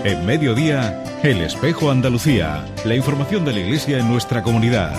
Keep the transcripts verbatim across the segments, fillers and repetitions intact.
En Mediodía, El Espejo Andalucía. La información de la Iglesia en nuestra comunidad.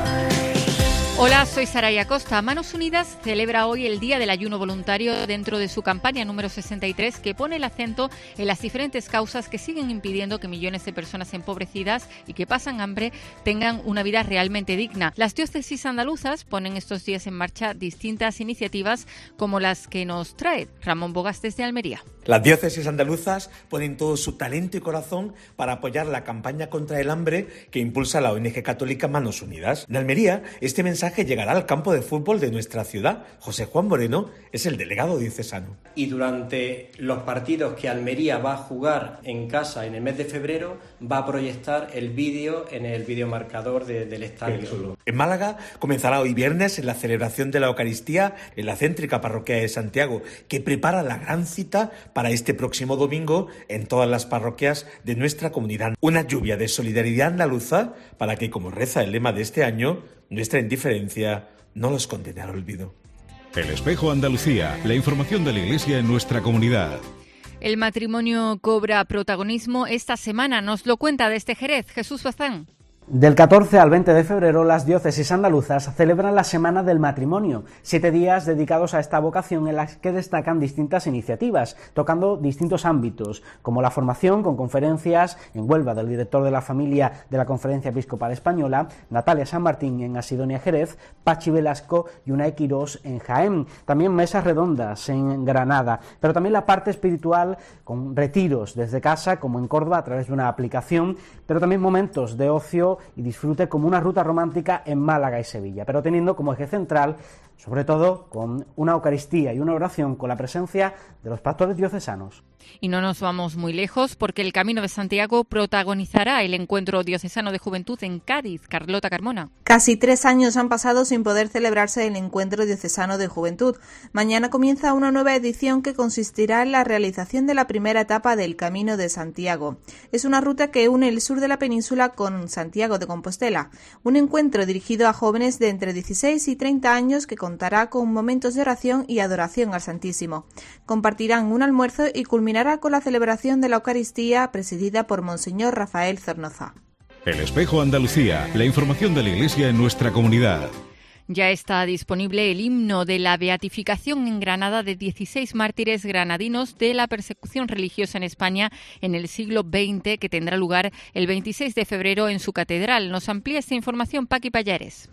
Hola, soy Saraya Costa. Manos Unidas celebra hoy el Día del Ayuno Voluntario dentro de su campaña número sesenta y tres, que pone el acento en las diferentes causas que siguen impidiendo que millones de personas empobrecidas y que pasan hambre tengan una vida realmente digna. Las diócesis andaluzas ponen estos días en marcha distintas iniciativas como las que nos trae Ramón Bogas desde Almería. Las diócesis andaluzas ponen todo su talento y corazón para apoyar la campaña contra el hambre que impulsa la O N G católica Manos Unidas. En Almería, este mensaje llegará al campo de fútbol de nuestra ciudad. José Juan Moreno es el delegado diocesano. Y durante los partidos que Almería va a jugar en casa en el mes de febrero, va a proyectar el vídeo en el videomarcador de, del estadio. En Málaga comenzará hoy viernes en la celebración de la Eucaristía en la céntrica parroquia de Santiago, que prepara la gran cita para este próximo domingo en todas las parroquias de nuestra comunidad. Una lluvia de solidaridad andaluza para que, como reza el lema de este año, nuestra indiferencia no los condene al olvido. El Espejo Andalucía, la información de la Iglesia en nuestra comunidad. El matrimonio cobra protagonismo esta semana. Nos lo cuenta desde Jerez, Jesús Bazán. Del catorce al veinte de febrero, las diócesis andaluzas celebran la Semana del Matrimonio, siete días dedicados a esta vocación en las que destacan distintas iniciativas, tocando distintos ámbitos, como la formación con conferencias en Huelva del director de la familia de la Conferencia Episcopal Española, Natalia San Martín en Asidonia Jerez, Pachi Velasco y Unai Quirós en Jaén, también mesas redondas en Granada, pero también la parte espiritual con retiros desde casa, como en Córdoba a través de una aplicación, pero también momentos de ocio y disfrute como una ruta romántica en Málaga y Sevilla, pero teniendo como eje central, sobre todo, con una Eucaristía y una oración con la presencia de los pastores diocesanos. Y no nos vamos muy lejos, porque el Camino de Santiago protagonizará el Encuentro Diocesano de Juventud en Cádiz. Carlota Carmona. Casi tres años han pasado sin poder celebrarse el Encuentro Diocesano de Juventud. Mañana comienza una nueva edición que consistirá en la realización de la primera etapa del Camino de Santiago. Es una ruta que une el sur de la península con Santiago de Compostela. Un encuentro dirigido a jóvenes de entre dieciséis y treinta años que contará con momentos de oración y adoración al Santísimo. Compartirán un almuerzo y culminará con la celebración de la Eucaristía presidida por Monseñor Rafael Zornoza. El Espejo Andalucía, la información de la Iglesia en nuestra comunidad. Ya está disponible el himno de la beatificación en Granada de dieciséis mártires granadinos de la persecución religiosa en España en el siglo veinte, que tendrá lugar el veintiséis de febrero en su catedral. Nos amplía esta información Paqui Payares.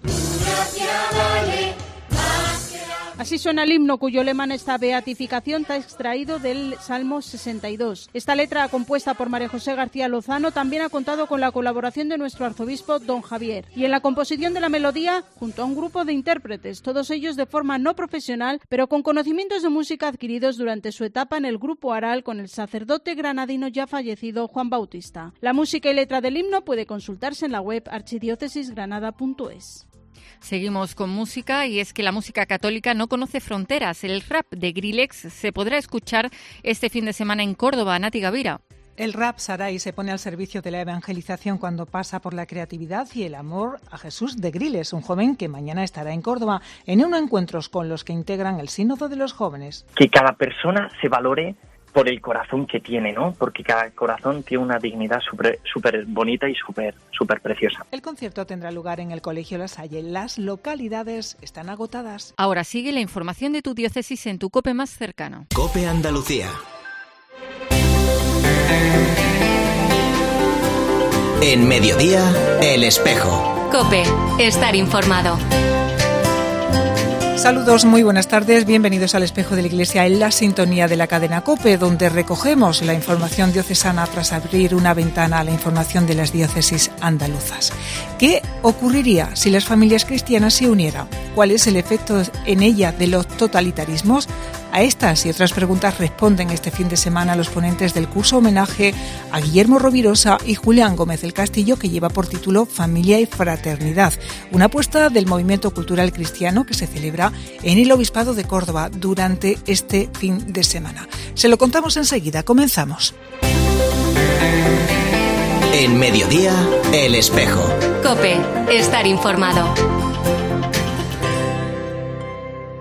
Así suena el himno, cuyo lema en esta beatificación está extraído del Salmo sesenta y dos. Esta letra, compuesta por María José García Lozano, también ha contado con la colaboración de nuestro arzobispo don Javier. Y en la composición de la melodía, junto a un grupo de intérpretes, todos ellos de forma no profesional, pero con conocimientos de música adquiridos durante su etapa en el grupo Aral con el sacerdote granadino ya fallecido Juan Bautista. La música y letra del himno puede consultarse en la web archidiócesisgranada punto es. Seguimos con música, y es que la música católica no conoce fronteras. El rap de Grillex se podrá escuchar este fin de semana en Córdoba. Nati Gavira. El rap Sarai se pone al servicio de la evangelización cuando pasa por la creatividad y el amor a Jesús de Grillex, un joven que mañana estará en Córdoba en unos encuentros con los que integran el Sínodo de los Jóvenes. Que cada persona se valore por el corazón que tiene, ¿no? Porque cada corazón tiene una dignidad súper súper bonita y súper súper preciosa. El concierto tendrá lugar en el Colegio La Salle. Las localidades están agotadas. Ahora sigue la información de tu diócesis en tu COPE más cercano. COPE Andalucía. En Mediodía, El Espejo. COPE, estar informado. Saludos, muy buenas tardes, bienvenidos al Espejo de la Iglesia en la sintonía de la cadena COPE, donde recogemos la información diocesana tras abrir una ventana a la información de las diócesis andaluzas. ¿Qué ocurriría si las familias cristianas se unieran? ¿Cuál es el efecto en ella de los totalitarismos? A estas y otras preguntas responden este fin de semana los ponentes del curso homenaje a Guillermo Rovirosa y Julián Gómez del Castillo, que lleva por título Familia y Fraternidad, una apuesta del movimiento cultural cristiano que se celebra en el Obispado de Córdoba durante este fin de semana. Se lo contamos enseguida, comenzamos. En Mediodía, El Espejo. COPE, estar informado.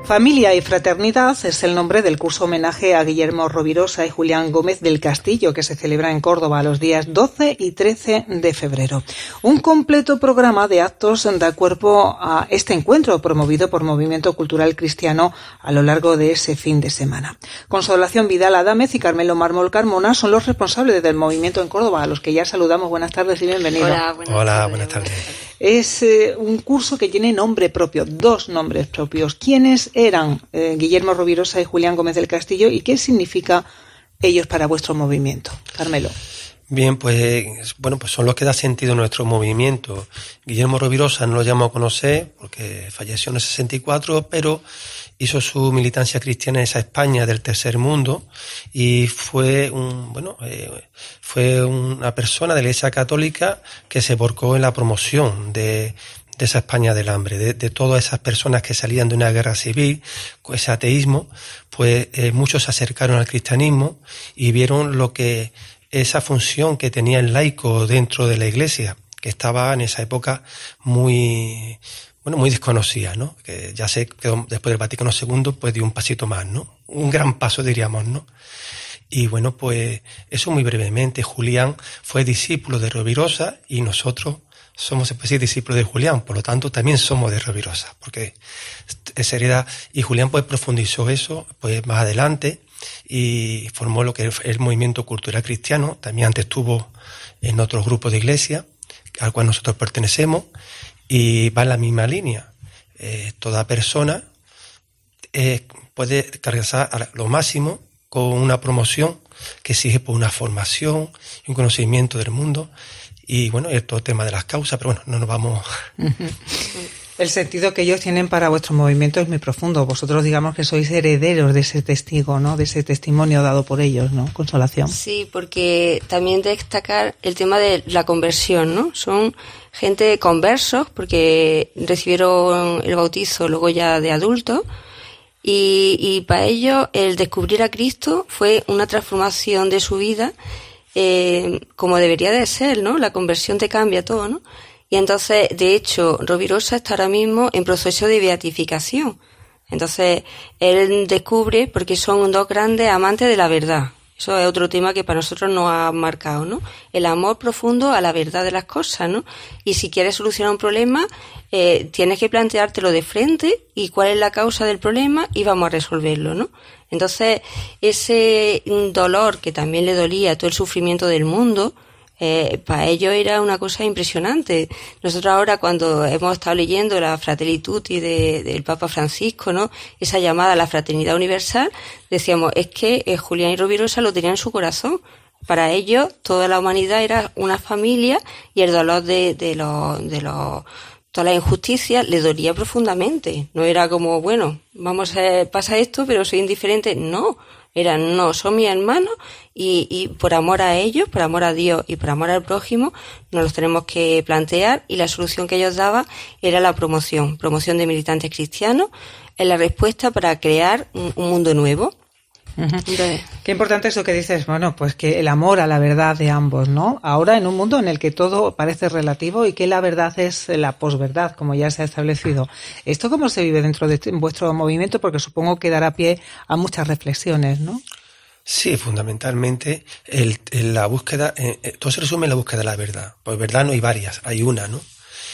Familia y Fraternidad es el nombre del curso homenaje a Guillermo Rovirosa y Julián Gómez del Castillo, que se celebra en Córdoba los días doce y trece de febrero. Un completo programa de actos da cuerpo a este encuentro promovido por Movimiento Cultural Cristiano a lo largo de ese fin de semana. Consolación Vidal Adámez y Carmelo Mármol Carmona son los responsables del movimiento en Córdoba, a los que ya saludamos. Buenas tardes y bienvenidos. Hola, buenas Hola, tardes. buenas tardes. Es eh, un curso que tiene nombre propio, dos nombres propios. ¿Quiénes eran eh, Guillermo Rovirosa y Julián Gómez del Castillo y qué significa ellos para vuestro movimiento? Carmelo. Bien, pues bueno, pues son los que da sentido a nuestro movimiento. Guillermo Rovirosa no lo llamo a conocer porque falleció en el sesenta y cuatro, pero hizo su militancia cristiana en esa España del tercer mundo y fue un bueno eh, fue una persona de la Iglesia Católica que se volcó en la promoción de de esa España del hambre, de, de todas esas personas que salían de una guerra civil, con ese ateísmo, pues eh, muchos se acercaron al cristianismo y vieron lo que esa función que tenía el laico dentro de la Iglesia, que estaba en esa época muy bueno, muy desconocida, ¿no? Que ya sé que después del Vaticano segundo pues dio un pasito más, ¿no? Un gran paso, diríamos, ¿no? Y bueno, pues eso muy brevemente. Julián fue discípulo de Rovirosa y nosotros somos, se puede decir, discípulos de Julián, por lo tanto también somos de Rovirosa, porque esa herida, y Julián pues profundizó eso pues más adelante y formó lo que es el movimiento cultural cristiano. También antes estuvo en otros grupos de iglesia al cual nosotros pertenecemos y va en la misma línea. Eh, toda persona eh, puede cargarse a lo máximo con una promoción que exige pues una formación y un conocimiento del mundo y bueno, y todo el tema de las causas, pero bueno, no nos vamos... El sentido que ellos tienen para vuestro movimiento es muy profundo. Vosotros digamos que sois herederos de ese testigo, ¿no? De ese testimonio dado por ellos, ¿no? Consolación. Sí, porque también destacar el tema de la conversión, ¿no? Son gente conversos porque recibieron el bautizo luego ya de adultos y, y para ellos el descubrir a Cristo fue una transformación de su vida eh, como debería de ser, ¿no? La conversión te cambia todo, ¿no? Y entonces, de hecho, Rovirosa está ahora mismo en proceso de beatificación. Entonces, él descubre, porque son dos grandes amantes de la verdad. Eso es otro tema que para nosotros nos ha marcado, ¿no? El amor profundo a la verdad de las cosas, ¿no? Y si quieres solucionar un problema, eh, tienes que planteártelo de frente y cuál es la causa del problema y vamos a resolverlo, ¿no? Entonces, ese dolor que también le dolía, todo el sufrimiento del mundo, Eh, para ellos era una cosa impresionante. Nosotros ahora cuando hemos estado leyendo la Fratelli Tutti de, del Papa Francisco, ¿no? Esa llamada a la fraternidad universal, decíamos, es que eh, Julián y Rovirosa lo tenían en su corazón. Para ellos toda la humanidad era una familia y el dolor de, de los, de los, toda la injusticia le dolía profundamente. No era como, bueno, vamos a, pasa esto, pero soy indiferente. No. Era, no, son mis hermanos y, y por amor a ellos, por amor a Dios y por amor al prójimo, nos los tenemos que plantear y la solución que ellos daban era la promoción, promoción de militantes cristianos, en la respuesta para crear un, un mundo nuevo. Uh-huh. Entonces, qué importante es lo que dices, bueno, pues que el amor a la verdad de ambos, ¿no? Ahora en un mundo en el que todo parece relativo y que la verdad es la posverdad, como ya se ha establecido. ¿Esto cómo se vive dentro de vuestro movimiento? Porque supongo que dará pie a muchas reflexiones, ¿no? Sí, fundamentalmente el, el, la búsqueda, eh, todo se resume en la búsqueda de la verdad. Pues verdad no hay varias, hay una, ¿no?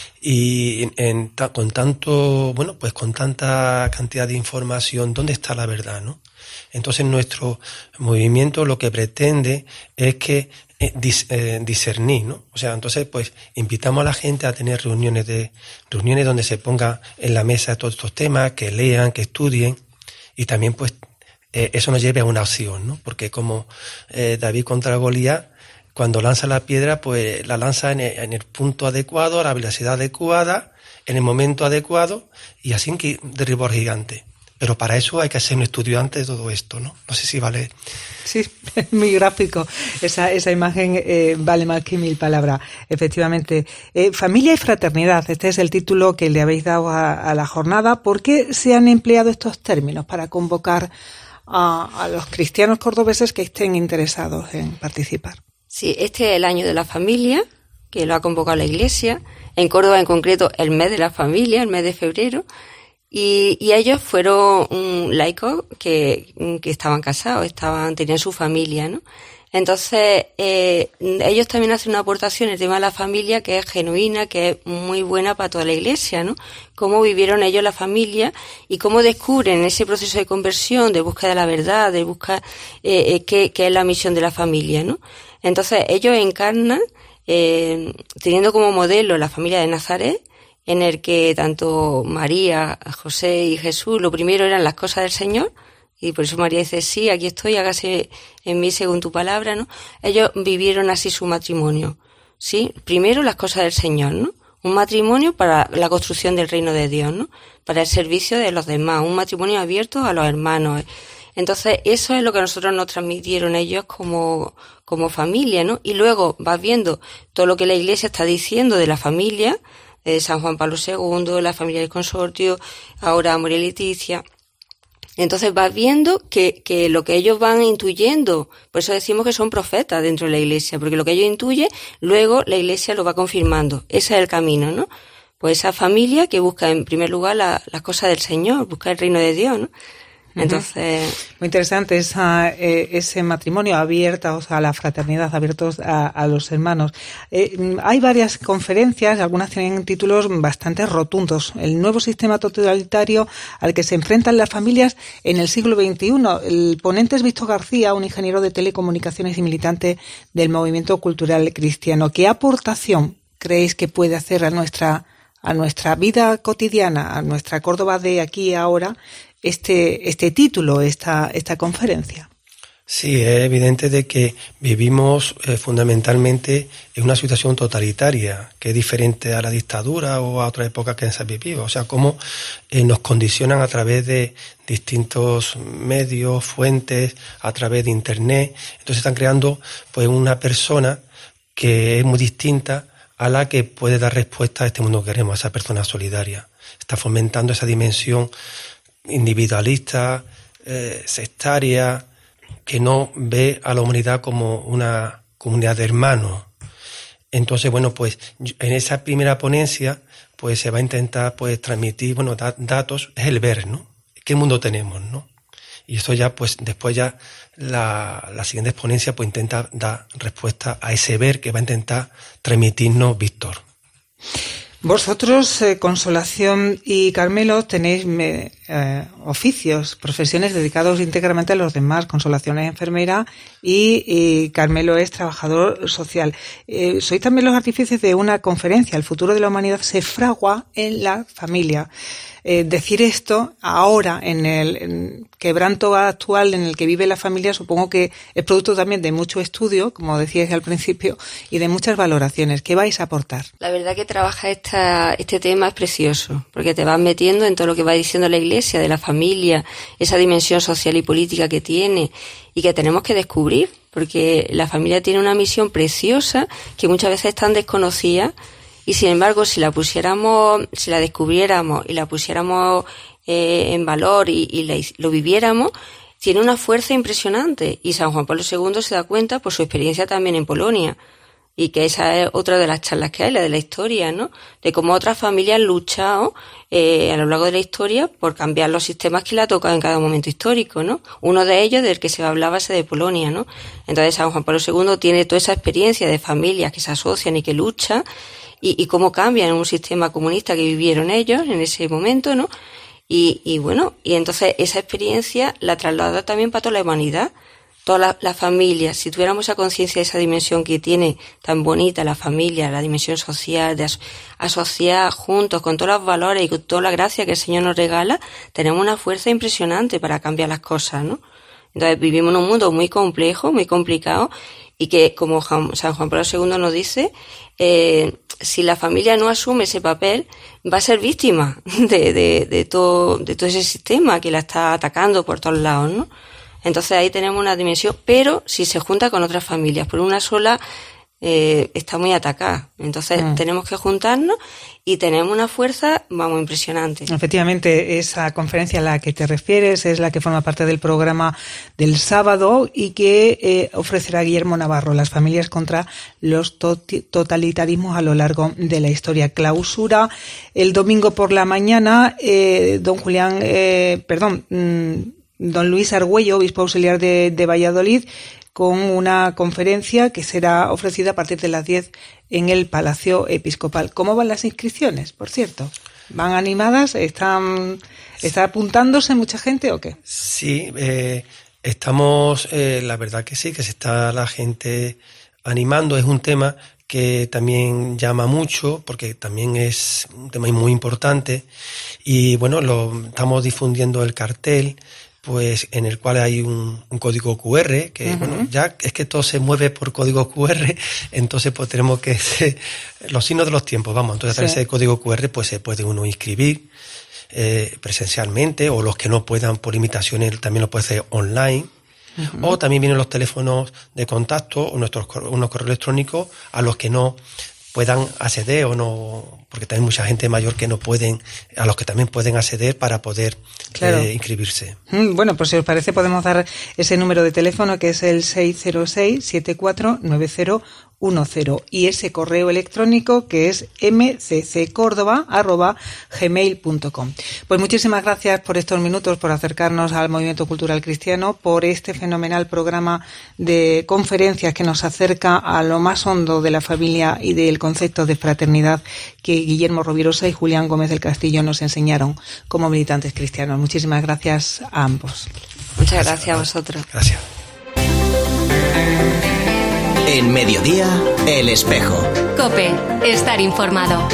Y en, en, con tanto, bueno, pues con tanta cantidad de información, ¿dónde está la verdad, no? Entonces nuestro movimiento lo que pretende es que eh, dis, eh, discernir, ¿no? O sea, entonces pues invitamos a la gente a tener reuniones de reuniones donde se ponga en la mesa todos estos temas, que lean, que estudien y también pues eh, eso nos lleve a una acción, ¿no? Porque como eh, David contra Goliat, cuando lanza la piedra, pues la lanza en el, en el punto adecuado, a la velocidad adecuada, en el momento adecuado y así que derribó al gigante. Pero para eso hay que ser un estudiante de todo esto, ¿no? No sé si vale. Sí, es muy gráfico. Esa, esa imagen eh, vale más que mil palabras, efectivamente. Eh, familia y fraternidad, este es el título que le habéis dado a, a la jornada. ¿Por qué se han empleado estos términos para convocar a, a los cristianos cordobeses que estén interesados en participar? Sí, este es el año de la familia, que lo ha convocado la Iglesia. En Córdoba, en concreto, el mes de la familia, el mes de febrero. Y, y ellos fueron um, laicos que, que estaban casados, estaban, tenían su familia, ¿no? Entonces, eh, ellos también hacen una aportación en el tema de la familia que es genuina, que es muy buena para toda la Iglesia, ¿no? Cómo vivieron ellos la familia y cómo descubren ese proceso de conversión, de búsqueda de la verdad, de buscar eh, eh, qué, qué es la misión de la familia, ¿no? Entonces, ellos encarnan, eh, teniendo como modelo la familia de Nazaret, en el que tanto María, José y Jesús, lo primero eran las cosas del Señor, y por eso María dice, sí, aquí estoy, hágase en mí según tu palabra, ¿no? Ellos vivieron así su matrimonio, ¿sí? Primero las cosas del Señor, ¿no? Un matrimonio para la construcción del reino de Dios, ¿no? Para el servicio de los demás, un matrimonio abierto a los hermanos. Entonces, eso es lo que a nosotros nos transmitieron ellos como, como familia, ¿no? Y luego vas viendo todo lo que la Iglesia está diciendo de la familia, de San Juan Pablo segundo, la familia del consortio, ahora Amor y Leticia. Entonces vas viendo que, que lo que ellos van intuyendo, por eso decimos que son profetas dentro de la Iglesia, porque lo que ellos intuyen, luego la Iglesia lo va confirmando. Ese es el camino, ¿no? Pues esa familia que busca en primer lugar la, las cosas del Señor, busca el reino de Dios, ¿no? Entonces, muy interesante esa, eh, ese matrimonio abierto, o sea, a la fraternidad, abiertos a, a los hermanos. Eh, hay varias conferencias, algunas tienen títulos bastante rotundos. El nuevo sistema totalitario al que se enfrentan las familias en el siglo veintiuno. El ponente es Víctor García, un ingeniero de telecomunicaciones y militante del movimiento cultural cristiano. ¿Qué aportación creéis que puede hacer a nuestra, a nuestra vida cotidiana, a nuestra Córdoba de aquí y ahora, este este título, esta esta conferencia? Sí, es evidente de que vivimos eh, fundamentalmente en una situación totalitaria, que es diferente a la dictadura o a otra época que se ha vivido. O sea, cómo eh, nos condicionan a través de distintos medios, fuentes, a través de Internet. Entonces están creando pues una persona que es muy distinta a la que puede dar respuesta a este mundo que queremos, a esa persona solidaria. Está fomentando esa dimensión individualista, eh, sectaria, que no ve a la humanidad como una comunidad de hermanos. Entonces, bueno, pues en esa primera ponencia pues se va a intentar pues transmitir, bueno, da, datos, es el ver, ¿no? ¿Qué mundo tenemos, no? Y esto ya, pues después ya la, la siguiente ponencia pues intenta dar respuesta a ese ver que va a intentar transmitirnos Víctor. Vosotros, eh, Consolación y Carmelo, tenéis eh, oficios, profesiones dedicados íntegramente a los demás. Consolación es enfermera y, y Carmelo es trabajador social. Eh, sois también los artífices de una conferencia, El futuro de la humanidad se fragua en la familia. Eh, decir esto ahora, en el en quebranto actual en el que vive la familia, supongo que es producto también de mucho estudio, como decíais al principio, y de muchas valoraciones. ¿Qué vais a aportar? La verdad que trabaja esta, este tema es precioso, porque te vas metiendo en todo lo que va diciendo la Iglesia, de la familia, esa dimensión social y política que tiene, y que tenemos que descubrir, porque la familia tiene una misión preciosa que muchas veces es tan desconocida. Y sin embargo, si la pusiéramos, si la descubriéramos y la pusiéramos eh, en valor y, y la, lo viviéramos, tiene una fuerza impresionante. Y San Juan Pablo segundo se da cuenta por su experiencia también en Polonia. Y que esa es otra de las charlas que hay, la de la historia, ¿no? De cómo otras familias han luchado eh, a lo largo de la historia por cambiar los sistemas que le ha tocado en cada momento histórico, ¿no? Uno de ellos, del que se hablaba, es de Polonia, ¿no? Entonces San Juan Pablo segundo tiene toda esa experiencia de familias que se asocian y que luchan, y, y cómo cambian en un sistema comunista que vivieron ellos en ese momento, ¿no? Y, y bueno, y entonces esa experiencia la traslada también para toda la humanidad. Toda la, la familia, si tuviéramos esa conciencia de esa dimensión que tiene tan bonita la familia, la dimensión social, de as, asociar juntos con todos los valores y con toda la gracia que el Señor nos regala, tenemos una fuerza impresionante para cambiar las cosas, ¿no? Entonces vivimos en un mundo muy complejo, muy complicado, y que, como San Juan Pablo segundo nos dice, eh, si la familia no asume ese papel, va a ser víctima de, de, de, todo, de todo ese sistema que la está atacando por todos lados, ¿no? Entonces ahí tenemos una dimensión, pero si se junta con otras familias, por una sola eh, está muy atacada. Entonces mm. tenemos que juntarnos y tenemos una fuerza, vamos, impresionante. Efectivamente, esa conferencia a la que te refieres es la que forma parte del programa del sábado y que eh, ofrecerá Guillermo Navarro, las familias contra los tot- totalitarismos a lo largo de la historia. Clausura el domingo por la mañana, eh, don Julián, eh, perdón, mmm, don Luis Argüello, obispo auxiliar de, de Valladolid, con una conferencia que será ofrecida a partir de las diez en el Palacio Episcopal. ¿Cómo van las inscripciones, por cierto? ¿Van animadas? ¿Están, está apuntándose mucha gente o qué? Sí, eh, estamos, eh, la verdad que sí, que se está la gente animando. Es un tema que también llama mucho, porque también es un tema muy importante. Y bueno, lo estamos difundiendo el cartel, pues en el cual hay un, un código cu erre, que uh-huh. bueno, ya es que todo se mueve por código cu erre, entonces pues tenemos que ser los signos de los tiempos, vamos, entonces a través sí. de código cu erre pues se puede uno inscribir eh, presencialmente, o los que no puedan por limitaciones también lo puede hacer online. Uh-huh. O también vienen los teléfonos de contacto o nuestros unos correos electrónicos a los que no puedan acceder o no, porque también mucha gente mayor que no pueden, a los que también pueden acceder para poder claro. eh, inscribirse. Bueno, pues si os parece podemos dar ese número de teléfono que es el seis cero seis, siete cuatro nueve cero uno cero y ese correo electrónico que es eme ce ce córdoba arroba gmail punto com. Pues muchísimas gracias por estos minutos, por acercarnos al movimiento cultural cristiano, por este fenomenal programa de conferencias que nos acerca a lo más hondo de la familia y del concepto de fraternidad que Guillermo Rovirosa y Julián Gómez del Castillo nos enseñaron como militantes cristianos. Muchísimas gracias a ambos. Muchas gracias a vosotros. Gracias. En Mediodía, El Espejo. COPE, estar informado.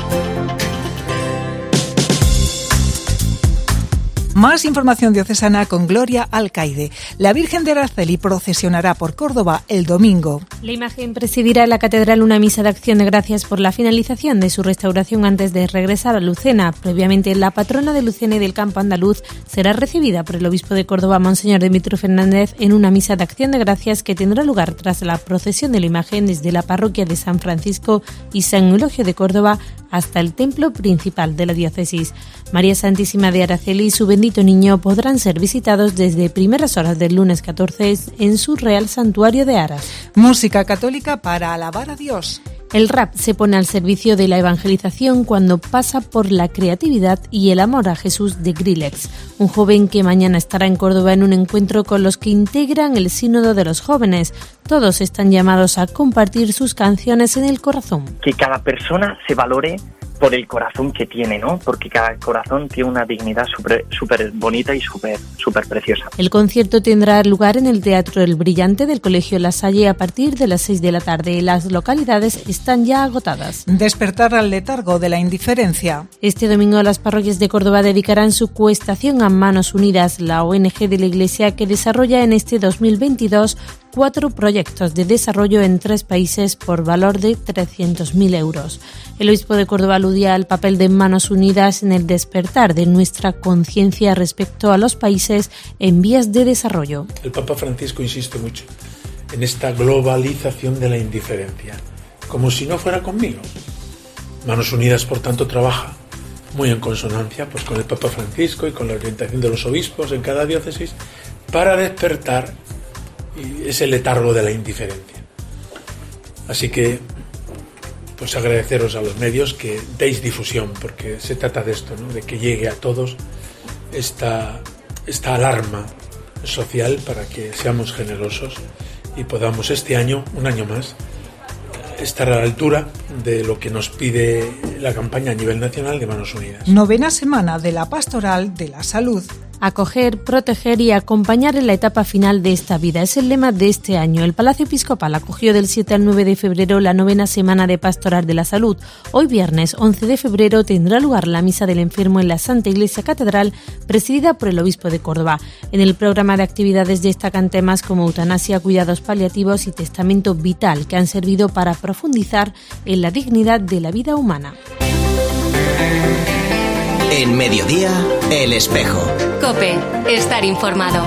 Más información diocesana con Gloria Alcaide. La Virgen de Araceli procesionará por Córdoba el domingo. La imagen presidirá en la catedral una misa de acción de gracias por la finalización de su restauración antes de regresar a Lucena. Previamente, la patrona de Lucena y del campo andaluz será recibida por el obispo de Córdoba, Monseñor Demetrio Fernández, en una misa de acción de gracias que tendrá lugar tras la procesión de la imagen desde la parroquia de San Francisco y San Eulogio de Córdoba hasta el templo principal de la diócesis. María Santísima de Araceli y su bendito niño podrán ser visitados desde primeras horas del lunes catorce en su Real Santuario de Aras. Música católica para alabar a Dios. El rap se pone al servicio de la evangelización cuando pasa por la creatividad y el amor a Jesús de Grillex, un joven que mañana estará en Córdoba en un encuentro con los que integran el Sínodo de los Jóvenes. Todos están llamados a compartir sus canciones en el corazón. Que cada persona se valore por el corazón que tiene, ¿no? Porque cada corazón tiene una dignidad súper súper bonita y súper súper preciosa. El concierto tendrá lugar en el Teatro El Brillante del Colegio La Salle a partir de las seis de la tarde. Las localidades están ya agotadas. Despertar al letargo de la indiferencia. Este domingo las parroquias de Córdoba dedicarán su cuestación a Manos Unidas, la O N G de la Iglesia que desarrolla en este dos mil veintidós cuatro proyectos de desarrollo en tres países por valor de trescientos mil euros. El obispo de Córdoba aludía al papel de Manos Unidas en el despertar de nuestra conciencia respecto a los países en vías de desarrollo. El Papa Francisco insiste mucho en esta globalización de la indiferencia, como si no fuera conmigo. Manos Unidas, por tanto, trabaja muy en consonancia pues, con el Papa Francisco y con la orientación de los obispos en cada diócesis para despertar ese letargo de la indiferencia. Así que pues agradeceros a los medios que deis difusión, porque se trata de esto, ¿no? De que llegue a todos esta, esta alarma social para que seamos generosos y podamos este año, un año más, estar a la altura de lo que nos pide la campaña a nivel nacional de Manos Unidas. Novena semana de la Pastoral de la Salud. Acoger, proteger y acompañar en la etapa final de esta vida es el lema de este año. El Palacio Episcopal acogió del siete al nueve de febrero la novena semana de Pastoral de la Salud. Hoy viernes once de febrero tendrá lugar la Misa del Enfermo en la Santa Iglesia Catedral, presidida por el Obispo de Córdoba. En el programa de actividades destacan temas como eutanasia, cuidados paliativos y testamento vital, que han servido para profundizar en la dignidad de la vida humana. En Mediodía, El Espejo. COPE, estar informado.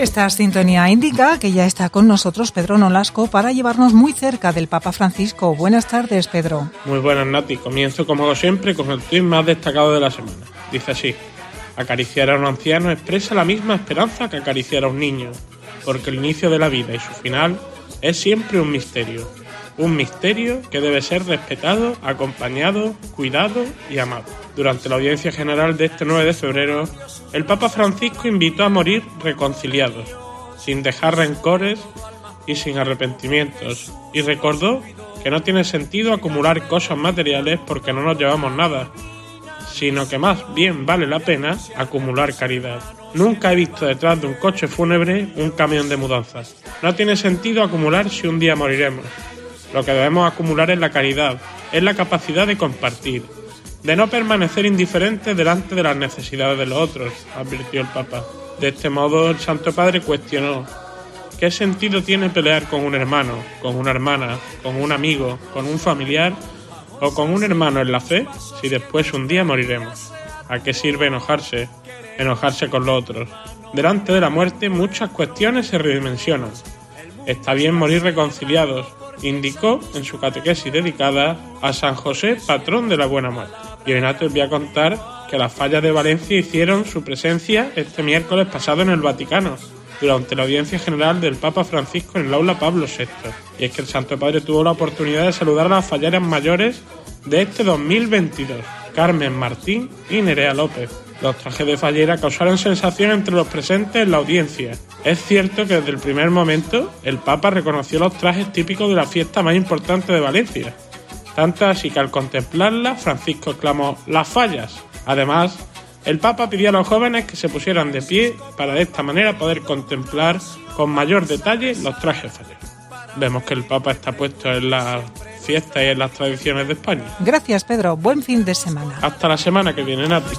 Esta sintonía indica que ya está con nosotros Pedro Nolasco para llevarnos muy cerca del Papa Francisco. Buenas tardes, Pedro. Muy buenas, Nati. Comienzo, como siempre, con el tuit más destacado de la semana. Dice así: acariciar a un anciano expresa la misma esperanza que acariciar a un niño, porque el inicio de la vida y su final es siempre un misterio. Un misterio que debe ser respetado, acompañado, cuidado y amado. Durante la audiencia general de este nueve de febrero, el Papa Francisco invitó a morir reconciliados, sin dejar rencores y sin arrepentimientos, y recordó que no tiene sentido acumular cosas materiales porque no nos llevamos nada, sino que más bien vale la pena acumular caridad. Nunca he visto detrás de un coche fúnebre un camión de mudanzas. No tiene sentido acumular si un día moriremos. Lo que debemos acumular es la caridad, es la capacidad de compartir, de no permanecer indiferentes delante de las necesidades de los otros, advirtió el Papa. De este modo, el Santo Padre cuestionó: ¿qué sentido tiene pelear con un hermano, con una hermana, con un amigo, con un familiar o con un hermano en la fe, si después un día moriremos? ¿A qué sirve enojarse, enojarse con los otros? Delante de la muerte muchas cuestiones se redimensionan. Está bien morir reconciliados, indicó en su catequesis dedicada a San José, patrón de la buena muerte. Y hoy, Nato, os voy a contar que las fallas de Valencia hicieron su presencia este miércoles pasado en el Vaticano, durante la audiencia general del Papa Francisco en el aula Pablo sexto. Y es que el Santo Padre tuvo la oportunidad de saludar a las falleras mayores de este dos mil veintidós, Carmen Martín y Nerea López. Los trajes de fallera causaron sensación entre los presentes en la audiencia. Es cierto que desde el primer momento el Papa reconoció los trajes típicos de la fiesta más importante de Valencia. Tanto así que al contemplarla, Francisco exclamó: ¡las fallas! Además, el Papa pidió a los jóvenes que se pusieran de pie para de esta manera poder contemplar con mayor detalle los trajes falleros. Vemos que el Papa está puesto en las fiestas y en las tradiciones de España. Gracias, Pedro. Buen fin de semana. Hasta la semana que viene, Nati.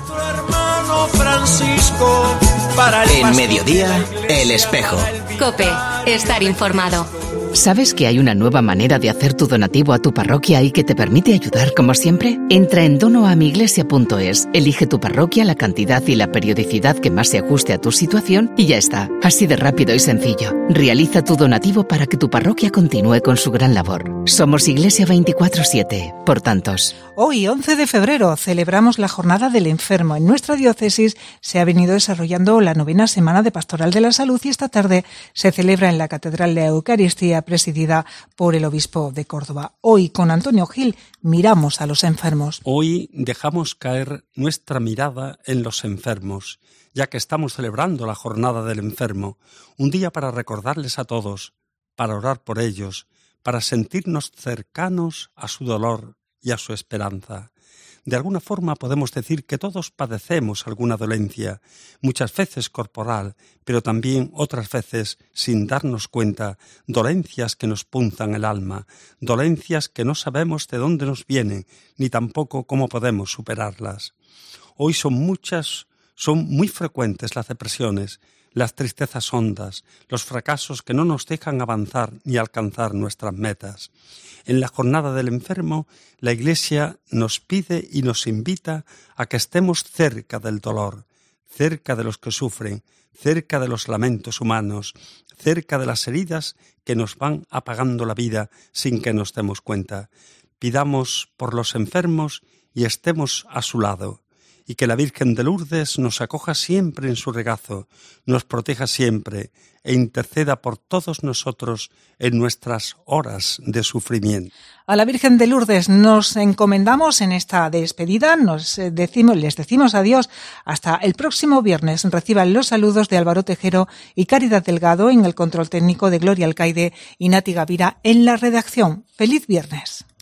Francisco, para el en Mediodía, El Espejo. COPE, estar informado. ¿Sabes que hay una nueva manera de hacer tu donativo a tu parroquia y que te permite ayudar como siempre? Entra en donoamiglesia punto es, elige tu parroquia, la cantidad y la periodicidad que más se ajuste a tu situación y ya está. Así de rápido y sencillo. Realiza tu donativo para que tu parroquia continúe con su gran labor. Somos Iglesia veinticuatro siete, por tantos. Hoy, once de febrero, celebramos la Jornada del Enfermo. En nuestra diócesis se ha venido desarrollando la novena semana de Pastoral de la Salud y esta tarde se celebra en la Catedral de Eucaristía, presidida por el obispo de Córdoba. Hoy, con Antonio Gil, miramos a los enfermos. Hoy dejamos caer nuestra mirada en los enfermos, ya que estamos celebrando la Jornada del Enfermo, un día para recordarles a todos, para orar por ellos, para sentirnos cercanos a su dolor y a su esperanza. De alguna forma podemos decir que todos padecemos alguna dolencia, muchas veces corporal, pero también otras veces, sin darnos cuenta, dolencias que nos punzan el alma, dolencias que no sabemos de dónde nos vienen, ni tampoco cómo podemos superarlas. Hoy son muchas, son muy frecuentes las depresiones, las tristezas hondas, los fracasos que no nos dejan avanzar ni alcanzar nuestras metas. En la Jornada del Enfermo, la Iglesia nos pide y nos invita a que estemos cerca del dolor, cerca de los que sufren, cerca de los lamentos humanos, cerca de las heridas que nos van apagando la vida sin que nos demos cuenta. Pidamos por los enfermos y estemos a su lado. Y que la Virgen de Lourdes nos acoja siempre en su regazo, nos proteja siempre e interceda por todos nosotros en nuestras horas de sufrimiento. A la Virgen de Lourdes nos encomendamos en esta despedida, nos decimos, les decimos adiós hasta el próximo viernes. Reciban los saludos de Álvaro Tejero y Caridad Delgado en el control técnico, de Gloria Alcaide y Nati Gavira en la redacción. ¡Feliz viernes!